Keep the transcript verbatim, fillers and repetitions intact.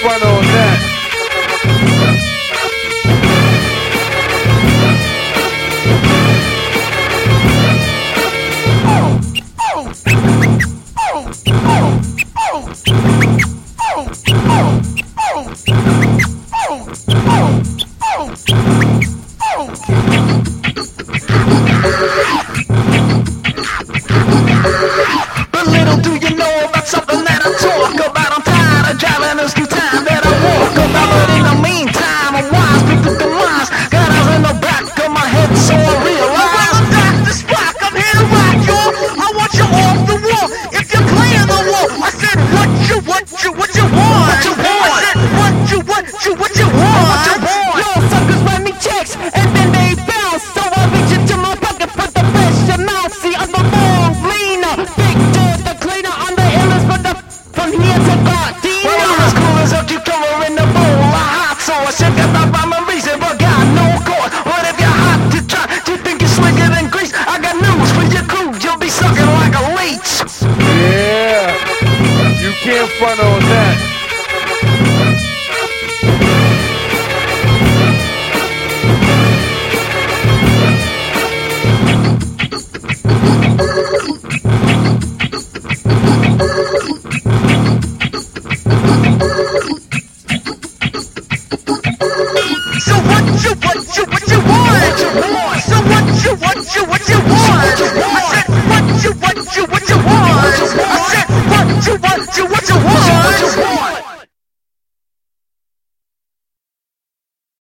front on that. But little do you know about something that I talk about. I'm tired of driving this new time that I walk about. But in the meantime, I'm wise, picked up the minds. Got eyes in the back of my head, so I realize I'm Doctor Spock, I'm here to rock you. I want you off the wall. If you're clear the wall, I said what you, what you, what you want. What you want? I said what you, what you, what you want. What you want? Yo, suckers write me checks and then they bounce. So I reach into my pocket, put the fresh your mouth. See, I'm the long leaner, big dude, the cleaner. I'm the illest, but the from here to Gardena. Well, I'm as cool as a cucumber in the bowl of hot sauce. Check out my rhyme and reason, but got no cause. But if you're hot to try, do you think you're slicker than grease? I got news for your crew, you'll be sucking like a leech. Yeah, you can't front on